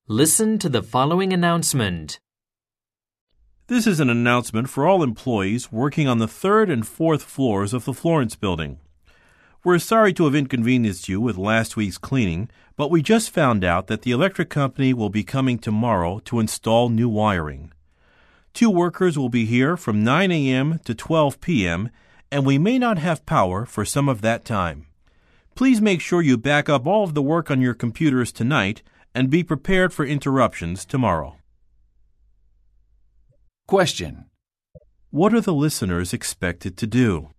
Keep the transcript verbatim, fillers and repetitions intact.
Listen to the following announcement. This is an announcement for all employees working on the third and fourth floors of the Florence building. We're sorry to have inconvenienced you with last week's cleaning, but we just found out that the electric company will be coming tomorrow to install new wiring. Two workers will be here from nine a.m. to twelve p.m., and we may not have power for some of that time. Please make sure you back up all of the work on your computers tonight and be prepared for interruptions tomorrow. Question. What are the listeners expected to do?